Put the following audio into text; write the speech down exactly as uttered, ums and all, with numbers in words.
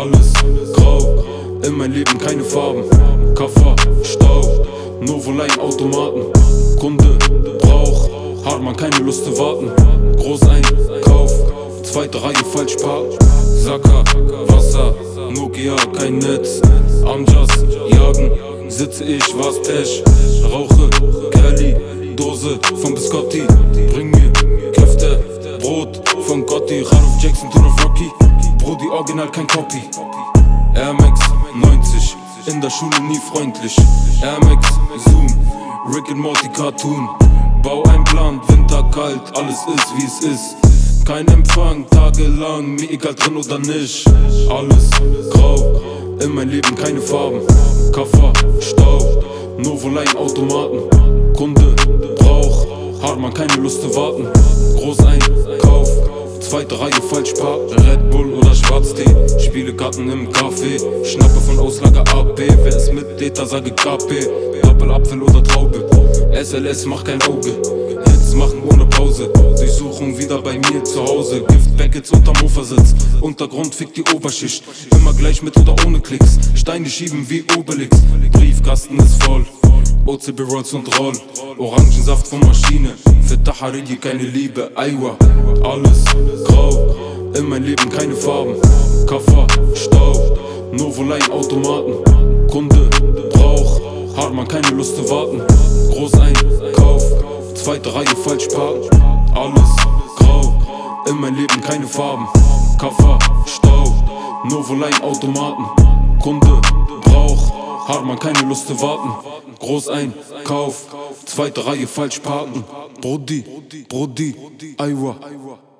Alles grau, in mein Leben keine Farben. Kaffer, Stau, Novoline Automaten. Kunde, Brauch, Hartmann, keine Lust zu warten. Großeinkauf, zweite Reihe falsch parken. Sacker, Wasser, Nokia, kein Netz. Amjas, jagen, sitze ich, was Pech. Rauche, Kelly, Dose von Biscotti. Bring mir Köfte, Brot von Gotti. Ralph Jackson, Ton of Rocky. Brody, original, kein Copy. Air Max neunzig, in der Schule nie freundlich. Air Max, Zoom, Rick and Morty Cartoon. Bau ein Plan, Winter kalt, alles ist wie es ist. Kein Empfang, tagelang, mir egal drin oder nicht. Alles grau, in mein Leben keine Farben. Kaffer, Stau, Novoline Automaten. Kunde, Brauch, Hartmann, keine Lust zu warten. Großeinkauf, zweite Reihe falsch parken. Red Bull oder Schwarztee, Spielekarten im Café. Schnappe von Auslager A P, wer ist mit Data, sage K P. Doppelapfel oder Traube, S L S macht kein Auge. Hits machen ohne Pause, Durchsuchung wieder bei mir zu Hause. Gift-Packets unterm Mofa-Sitz, Untergrund fickt die Oberschicht. Immer gleich mit oder ohne Klicks, Steine schieben wie Obelix. Briefkasten ist voll, O C B Rolls und Roll. Orangensaft von Maschine, für Taharidi keine Liebe, Aiwa. Alles grau, in mein Leben keine Farben. Kaffer, Stau, Novoline Automaten. Kunde, Brauch, Hartmann, keine Lust zu warten. Großeinkauf, zweite Reihe falsch parken. Alles grau, in mein Leben keine Farben. Kaffer, Stau, Novoline Automaten. Kunde, Brauch, Hartmann, keine Lust zu warten. Großeinkauf, zweite Reihe falsch parken. Brody, Brody, Aiwa.